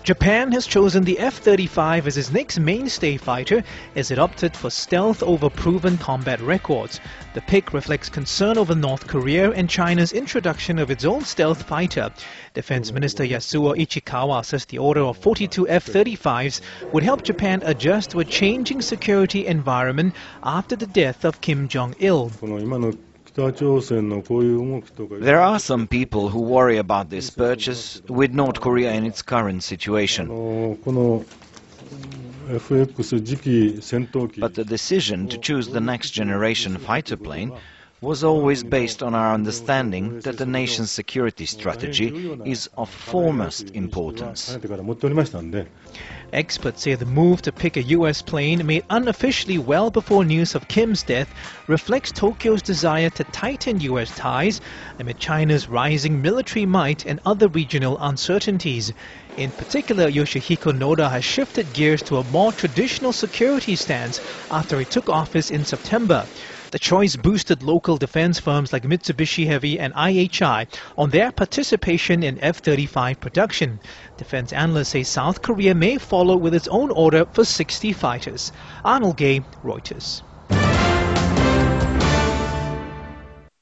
Japan has chosen the F-35 as its next mainstay fighter as it opted for stealth over proven combat records. The pick reflects concern over North Korea and China's introduction of its own stealth fighter. Defense Minister Yasuo Ichikawa says the order of 42 F-35s would help Japan adjust to a changing security environment after the death of Kim Jong-il. There are some people who worry about this purchase with North Korea in its current situation. But the decision to choose the next generation fighter plane was always based on our understanding that the nation's security strategy is of foremost importance. Experts say the move to pick a US plane, made unofficially well before news of Kim's death, reflects Tokyo's desire to tighten US ties amid China's rising military might and other regional uncertainties. In particular, Yoshihiko Noda has shifted gears to a more traditional security stance after he took office in September. The choice boosted local defense firms like Mitsubishi Heavy and IHI on their participation in F-35 production. Defense analysts say South Korea may follow with its own order for 60 fighters. Arnold Gay, Reuters.